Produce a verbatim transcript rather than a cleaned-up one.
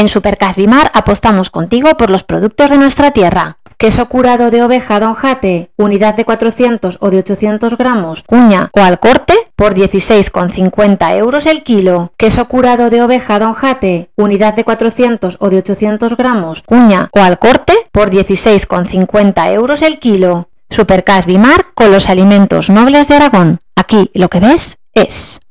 En Supercas Bimar apostamos contigo por los productos de nuestra tierra. Queso curado de oveja Don Jate, unidad de cuatrocientos o de ochocientos gramos, cuña o al corte, por dieciséis con cincuenta euros el kilo. Queso curado de oveja Don Jate, unidad de cuatrocientos o de ochocientos gramos, cuña o al corte, por dieciséis con cincuenta euros el kilo. Supercas Bimar con los alimentos nobles de Aragón. Aquí lo que ves es...